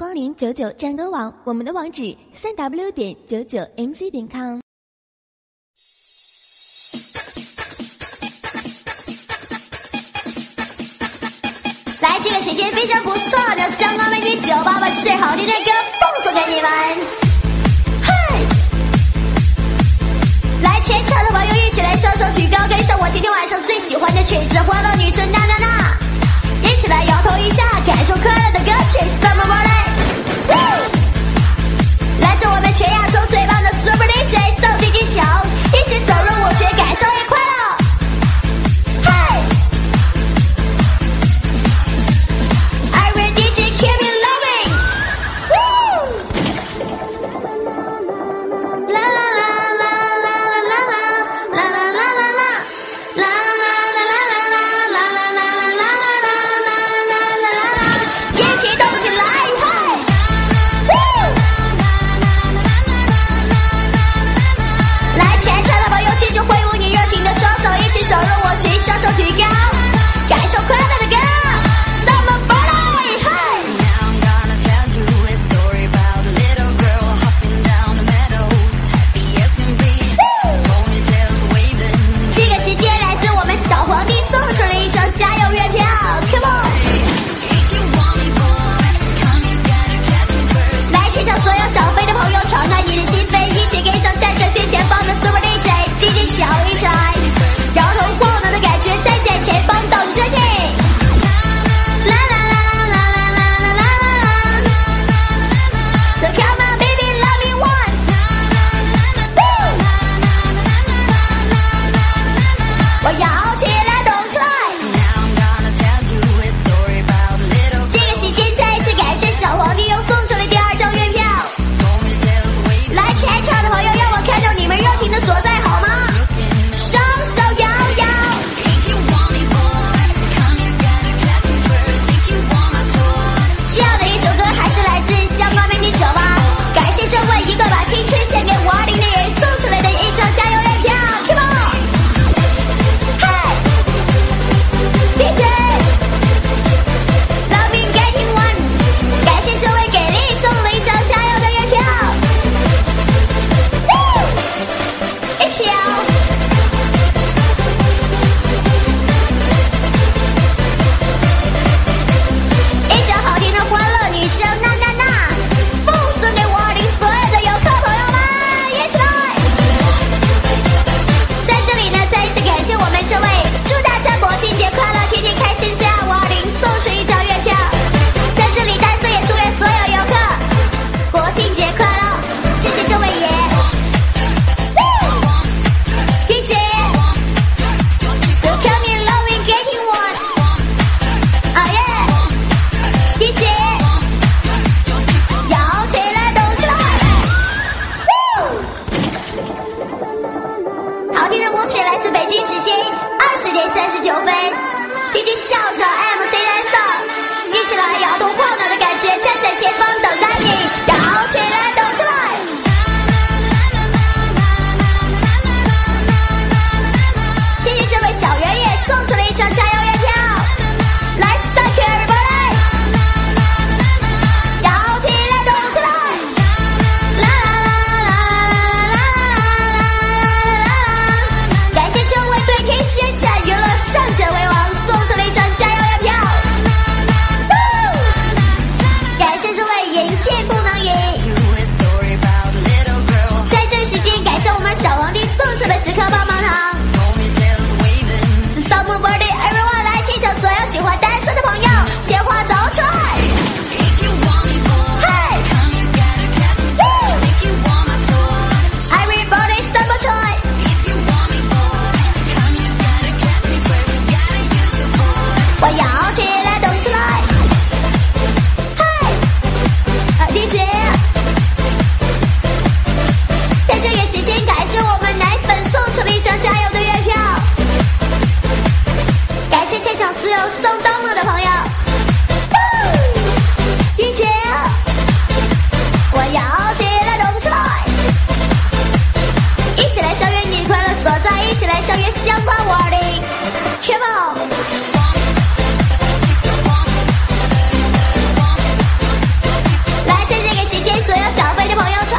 光临99战歌网，我们的网址3w.99mc.com。 来，这个时间非常不错的香港美女酒吧把最好听的歌奉送给你们。嗨，来，全场的朋友一起来双手举高，跟上我今天晚上最喜欢的曲子，欢乐女神娜娜娜，一起来摇头一下，感受快乐的歌曲 Summer Morning。来自我们全亚洲最棒的 Super DJ 宋DJ球，一起走入舞曲，感受也快乐。一起动起来！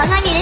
晚安你